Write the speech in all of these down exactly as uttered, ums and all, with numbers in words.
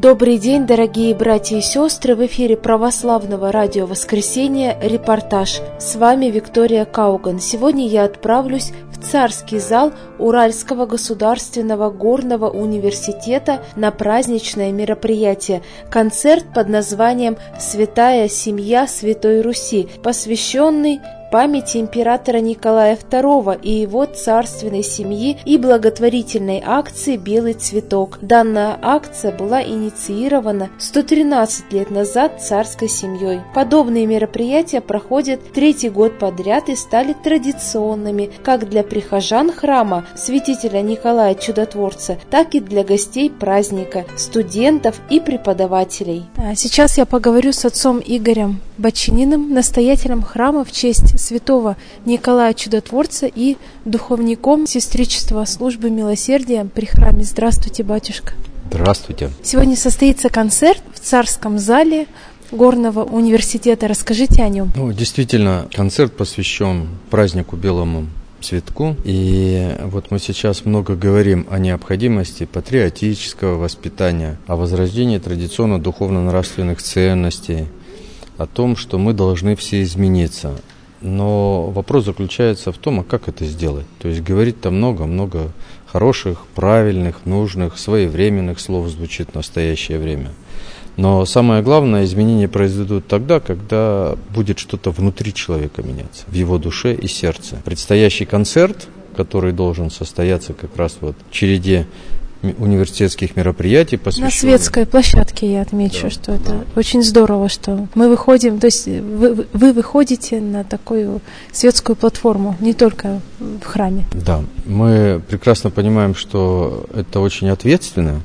Добрый день, дорогие братья и сестры! В эфире Православного радио «Воскресенье» репортаж. С вами Виктория Кауган. Сегодня я отправлюсь в царский зал Уральского государственного горного университета на праздничное мероприятие – концерт под названием «Святая семья Святой Руси», посвященный памяти императора Николая второго и его царственной семьи и благотворительной акции «Белый цветок». Данная акция была инициирована сто тринадцать лет назад царской семьей. Подобные мероприятия проходят третий год подряд и стали традиционными как для прихожан храма святителя Николая Чудотворца, так и для гостей праздника, студентов и преподавателей. Сейчас я поговорю с отцом Игорем Бочининым, настоятелем храма в честь святого Николая Чудотворца и духовником сестричества службы милосердия при храме. Здравствуйте, батюшка. Здравствуйте. Сегодня состоится концерт в царском зале горного университета. Расскажите о нем. Ну, действительно, концерт посвящен празднику Белому цветку. И вот мы сейчас много говорим о необходимости патриотического воспитания, о возрождении традиционно духовно-нравственных ценностей, о том, что мы должны все измениться. Но вопрос заключается в том, а как это сделать? То есть говорить-то много-много хороших, правильных, нужных, своевременных слов звучит в настоящее время. Но самое главное, изменения произойдут тогда, когда будет что-то внутри человека меняться, в его душе и сердце. Предстоящий концерт, который должен состояться как раз вот в череде университетских мероприятий, посвященных... На светской площадке, я отмечу, да, что это да. Очень здорово, что мы выходим, то есть вы, вы выходите на такую светскую платформу, не только в храме. Да, мы прекрасно понимаем, что это очень ответственно,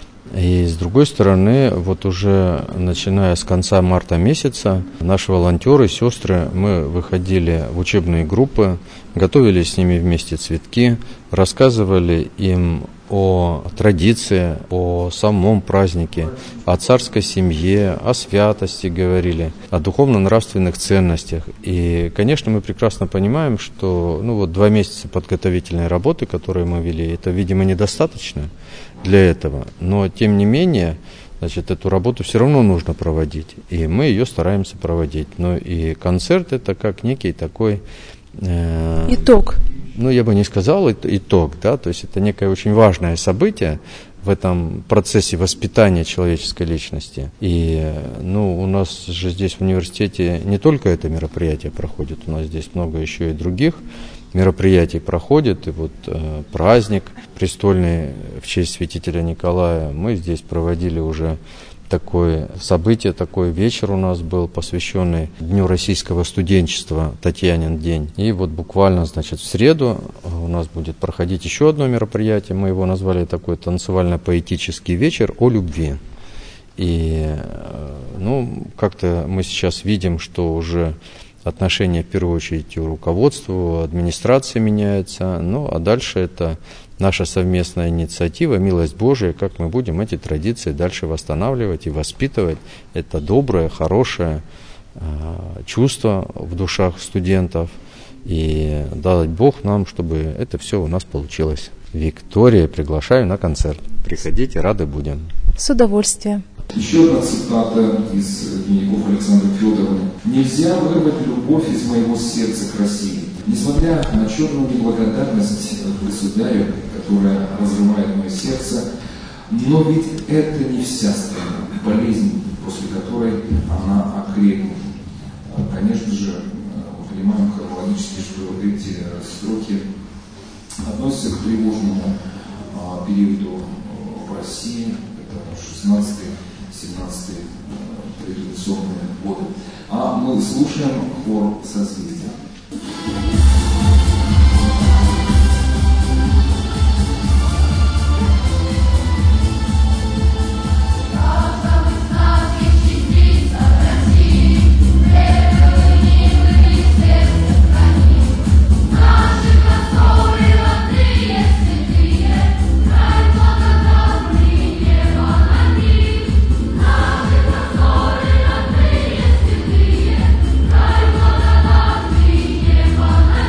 и с другой стороны, вот уже начиная с конца марта месяца, наши волонтеры, сестры, мы выходили в учебные группы, готовили с ними вместе цветки, рассказывали им о традиции, о самом празднике, о царской семье, о святости говорили, о духовно-нравственных ценностях. И, конечно, мы прекрасно понимаем, что ну вот два месяца подготовительной работы, которые мы вели, это, видимо, недостаточно для этого. Но, тем не менее, значит, эту работу все равно нужно проводить. И мы ее стараемся проводить. Но и концерт это как некий такой... Э, Итог. Ну, я бы не сказал итог, да, то есть это некое очень важное событие в этом процессе воспитания человеческой личности. И, ну, у нас же здесь в университете не только это мероприятие проходит, у нас здесь много еще и других мероприятий проходит, и вот э, праздник престольный в честь святителя Николая мы здесь проводили уже. Такое событие, такой вечер у нас был, посвященный Дню российского студенчества, Татьянин день. И вот буквально, значит, в среду у нас будет проходить еще одно мероприятие. Мы его назвали такой танцевально-поэтический вечер о любви. И, ну, как-то мы сейчас видим, что уже отношения, в первую очередь, у руководства, у администрации меняются. Ну, а дальше это наша совместная инициатива, милость Божия, как мы будем эти традиции дальше восстанавливать и воспитывать. Это доброе, хорошее э, чувство в душах студентов. И дай Бог нам, чтобы это все у нас получилось. Виктория, приглашаю на концерт. Приходите, рады будем. С удовольствием. Еще одна цитата из дневников Александры Федоровны. «Нельзя вырвать любовь из моего сердца к России. Несмотря на черную неблагодарность к государю, которая разрывает мое сердце, но ведь это не вся страна, болезнь, после которой она окрепнет». Конечно же, мы понимаем хронологически, что эти строки относятся к тревожному периоду в России, это шестнадцатый-семнадцатый революционные годы. А мы слушаем хор «Созвездия». Край благодатный, небо на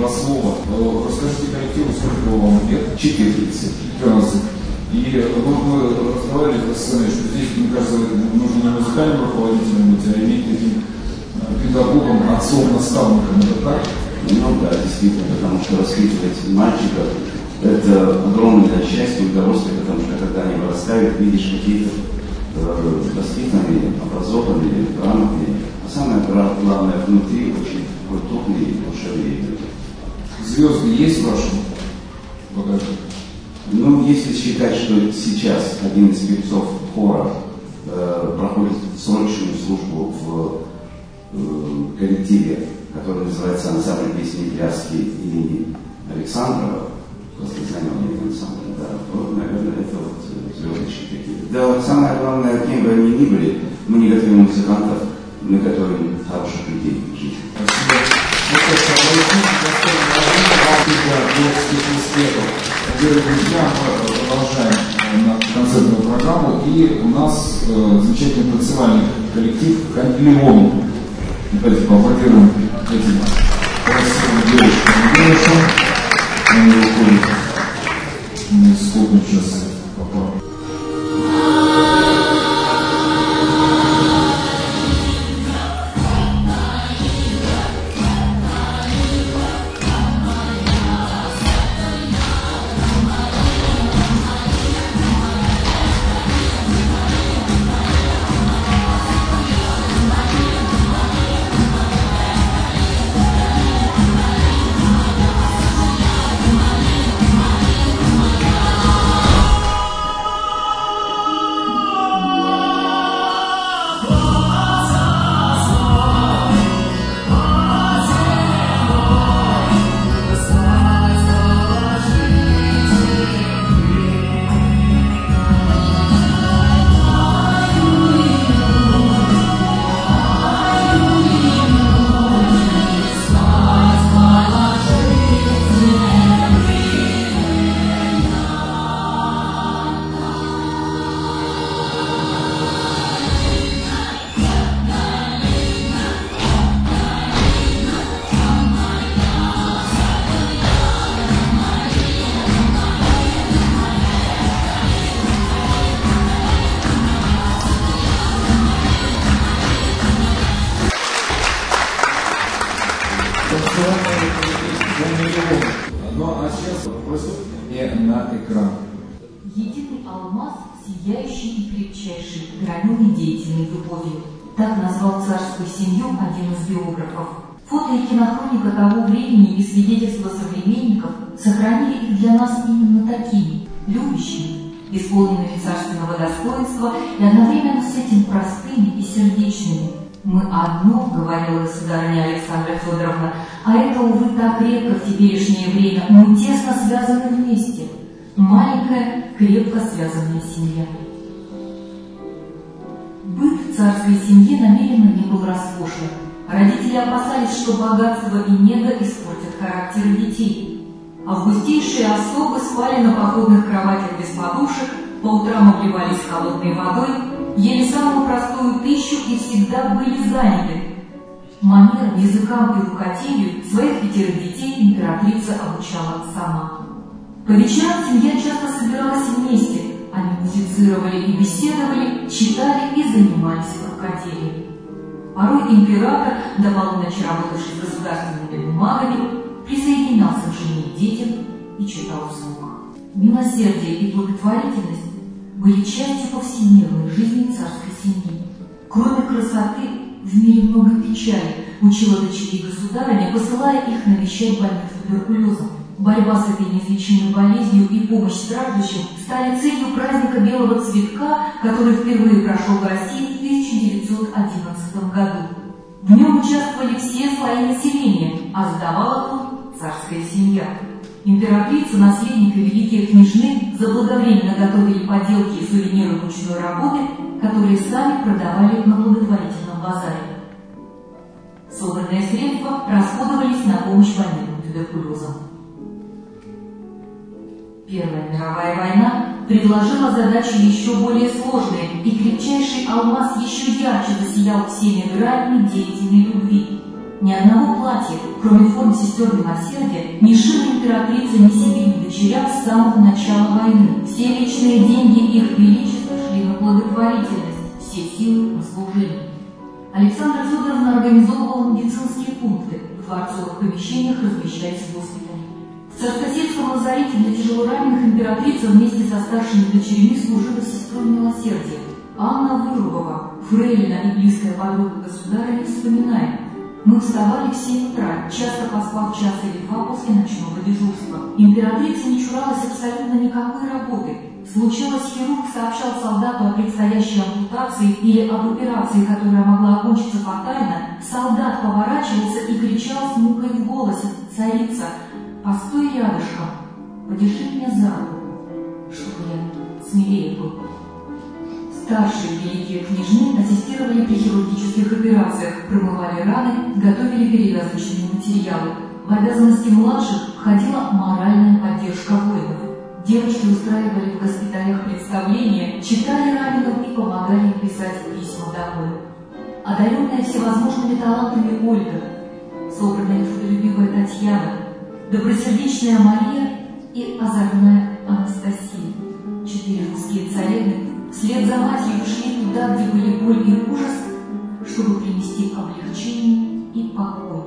два слова. Расскажите коллективу, сколько вам лет? четырнадцать. четырнадцать. И вот мы разговаривали с вами, что здесь, мне кажется, нужно не музыкальным руководителем быть, а иметь таким педагогом, отцом, наставником. Это так? Ну да, действительно, потому что воспитывать мальчиков – это огромное счастье и удовольствие, потому что когда они вырастают, видишь какие-то э, воспитанные, образованные, грамотные, а самое главное, внутри очень культурные и душевные люди. Звезды есть в вашем багаже? Ну, если считать, что сейчас один из певцов хора э, проходит срочную службу в э, коллективе, который называется «Ансамбль песни и пляски» имени Александрова, воскресенье ансамбля, да, то, наверное, это вот звездочки такие. Да, самое главное, кем бы они ни были, мы не готовим музыкантов, мы готовим хороших людей к жизни. Дорогие друзья, мы продолжаем концертную программу, и у нас э, замечательный танцевальный коллектив «Хамелеон». Давайте поаплодируем этим красивым девушкам и девушкам. Они выходят на исходную сейчас попал. Ну а сейчас вопрос мне на экран. Единый алмаз, сияющий и крепчайший, граненый деятельной любовью. Так назвал царскую семью один из биографов. Фото и кинохроника того времени и свидетельства современников сохранили их для нас именно такими, любящими, исполненными царственного достоинства и одновременно с этим простыми и сердечными. «Мы одно, — говорила сударыня Александра Федоровна, — а это, увы, так редко в теперешнее время, мы тесно связаны вместе. Маленькая, крепко связанная семья». Быт в царской семье намеренно не был роскошен. Родители опасались, что богатство и нега испортят характер детей. Августейшие особы спали на походных кроватях без подушек, по утрам обливались холодной водой, ели самую простую пищу и всегда были заняты. Манерам, языкам и рукоделию своих пятерых детей императрица обучала сама. По вечерам семья часто собиралась вместе. Они музицировали и беседовали, читали и занимались рукоделием. Порой император, до полуночи работавший с государственными бумагами, присоединялся к жене и детям и читал вслух. Милосердие и благотворительность были частью повседневной жизни царской семьи. Кроме красоты, в мире много печали, учила дочерей государыня, посылая их навещать больных туберкулезом. Борьба с этой неизлечимой болезнью и помощь страждущим стали целью праздника Белого цветка, который впервые прошел в России в тысяча девятьсот одиннадцатом году. В нем участвовали все слои населения, а сдавала тут царская семья. Императрица, наследник и великие княжны заблаговременно готовили поделки и сувениры ручной работы, которые сами продавали на благотворительном базаре. Собранные средства расходовались на помощь больным туберкулезом. Первая мировая война предложила задачу еще более сложную, и крепчайший алмаз еще ярче засиял всеми гранями деятельной любви. Ни одного платья, кроме форм сестер милосердия, не шила императрица ни себе, ни дочерям с самого начала войны. Все личные деньги их величества шли на благотворительность, все силы на служение. Александра Федоровна организовывала медицинские пункты, в дворцовых помещениях размещались госпитали. В Царскосельском лазарете для тяжелораненых императрица вместе со старшими дочерьми служила сестрой милосердия. Анна Вырубова, фрейлина и близкая подруга государя, вспоминает: «Мы вставали в семь утра, часто поспав час или два после ночного дежурства. Императрица не чуралась абсолютно никакой работы. Случалось, хирург сообщал солдату о предстоящей ампутации или об операции, которая могла окончиться фатально. Солдат поворачивался и кричал с мукой в голосе: «Царица, постой рядышком, подержи меня за руку, чтобы я смелее был». Старшие великие княжны ассистировали при хирургических операциях, промывали раны, готовили перевязочные материалы. В обязанности младших входила моральная поддержка воинов. Девочки устраивали в госпиталях представления, читали раненым и помогали им писать письма домой. Одаренная всевозможными талантами Ольга, собранная трудолюбивая Татьяна, добросердечная Мария и озорная Анастасия. Четыре русские царевны вслед за матерью шли туда, где были боль и ужас, чтобы принести облегчение и покой.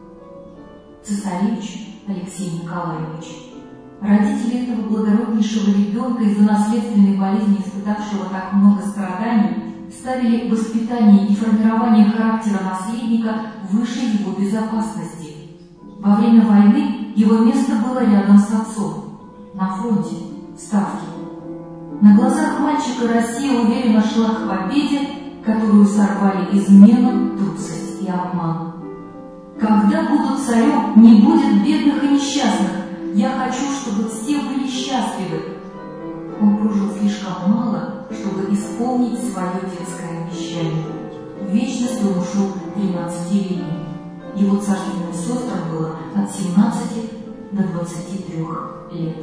Цесаревич Алексей Николаевич, родители этого благороднейшего ребенка, из-за наследственной болезни, испытавшего так много страданий, ставили воспитание и формирование характера наследника выше его безопасности. Во время войны его место было рядом с отцом, на фронте, в Ставке. На глазах мальчика Россия уверенно шла к победе, которую сорвали измена, трусость и обман. «Когда буду царем, не будет бедных и несчастных. Я хочу, чтобы все были счастливы». Он прожил слишком мало, чтобы исполнить свое детское обещание. В вечность он ушел тринадцатилетним. Его царственным сестрам было от семнадцати до двадцати трёх лет.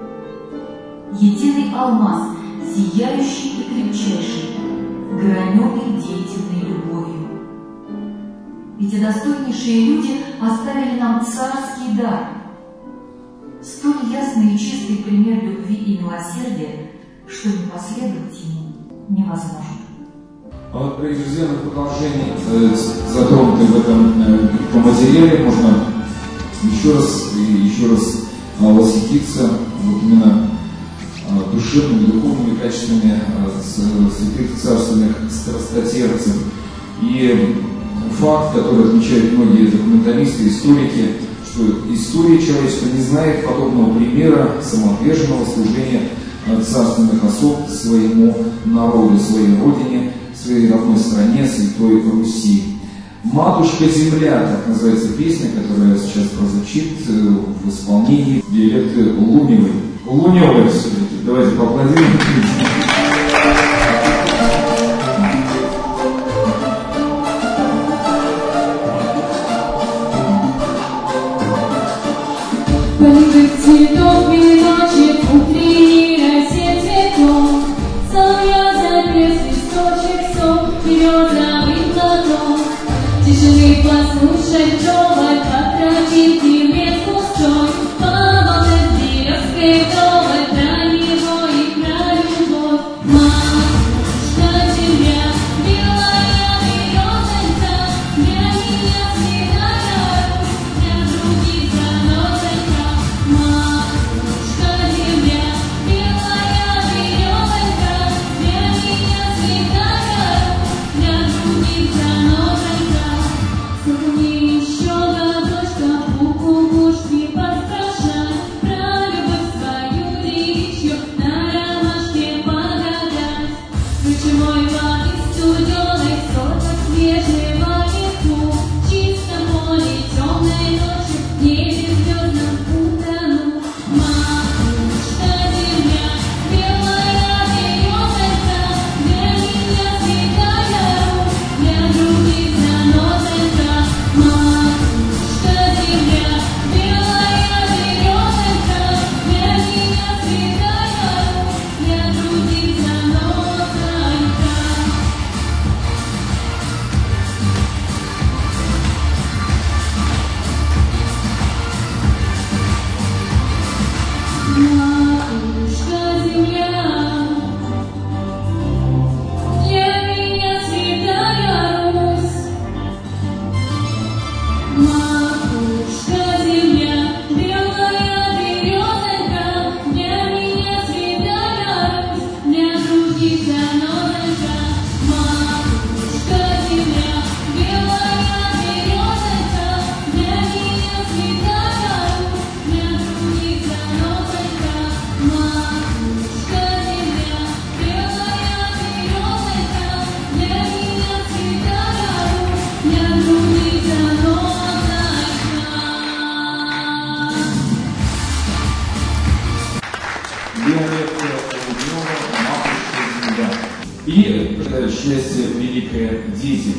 Единый алмаз, сияющий и крепчайший, граненый деятельной любовью. Эти достойнейшие люди оставили нам царский дар, столь ясный и чистый пример любви и милосердия, что не последовать ему невозможно. А вот, дорогие друзья, на продолжение затронутой в этом э, по материале можно еще раз и еще раз а, восхититься вот именно а, душевными, духовными качествами а, святых царственных страстотерпцев. И факт, который отмечают многие документалисты, историки, что история человечества не знает подобного примера самоотверженного служения царственных особ своему народу, своей родине, своей родной стране, Святой Руси. «Матушка-земля», так называется песня, которая сейчас прозвучит в исполнении диалекты Луневой. Луневой все-таки. Давайте поаплодируем. Цветов веночек, утренний рассвет цветов, соловья запев, листочек сок, березовый платок. Тишины послушать вдоволь, по тропинке вверх пустой, поболтать с березкой вдоволь, про него и про любовь. Матушка земля, белая березонька, для меня святая Русь, для других заносонька. Матушка земля, э, счастье великое дети.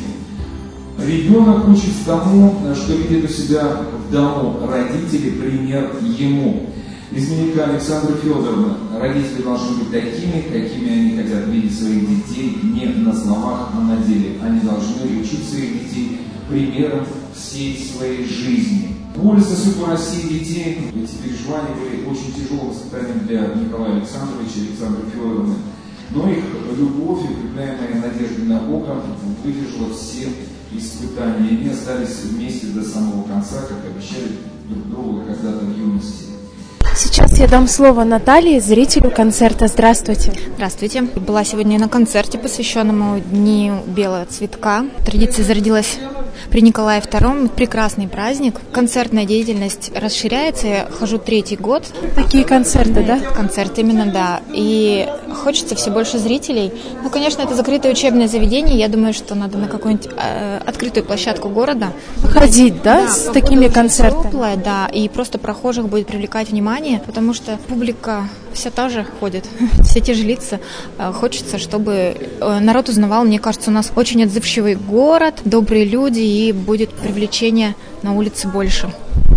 Ребенок учится тому, что видит у себя в дому родители, пример ему. Из дневника Александры Федоровны. Родители должны быть такими, какими они хотят видеть своих детей, не на словах, а на деле. Они должны учить своих детей примером всей своей жизни. Боль за судьбу России детей, эти переживания были очень тяжелым испытанием для Николая Александровича и Александры Федоровны. Но их любовь и укрепляемая надежда на Бога выдержала все испытания. И они остались вместе до самого конца, как обещали друг другу когда-то в юности. Сейчас я дам слово Наталье, зрителю концерта. Здравствуйте. Здравствуйте. Была сегодня на концерте, посвященному Дню Белого Цветка. Традиция зародилась при Николае втором. Прекрасный праздник. Концертная деятельность расширяется. Я хожу третий год. Такие концерты, да? Концерт, именно, да. И хочется все больше зрителей. Ну, конечно, это закрытое учебное заведение. Я думаю, что надо на какую-нибудь э, открытую площадку города ходить, да, да с такими концертами? Теплое, да, и просто прохожих будет привлекать внимание, потому что публика вся та же ходит, все те же лица. Хочется, чтобы народ узнавал. Мне кажется, у нас очень отзывчивый город, добрые люди, и будет привлечение на улице больше.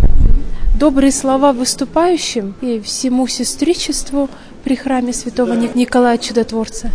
Добрые слова выступающим и всему сестричеству при храме святого Николая Чудотворца.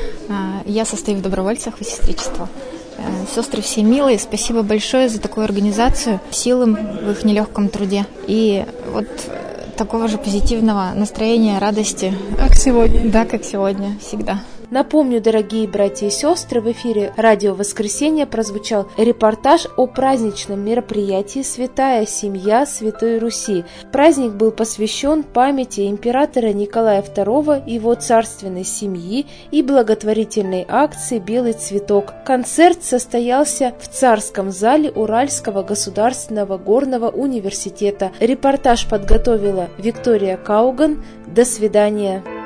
Я состою в добровольцах и сестричества. Сестры все милые, спасибо большое за такую организацию, силам в их нелегком труде. И вот такого же позитивного настроения, радости. Как сегодня. Да, как сегодня, всегда. Напомню, дорогие братья и сестры, в эфире радио «Воскресенье» прозвучал репортаж о праздничном мероприятии «Святая семья Святой Руси». Праздник был посвящен памяти императора Николая второго, его царственной семьи и благотворительной акции «Белый цветок». Концерт состоялся в Царском зале Уральского государственного горного университета. Репортаж подготовила Виктория Кауган. До свидания.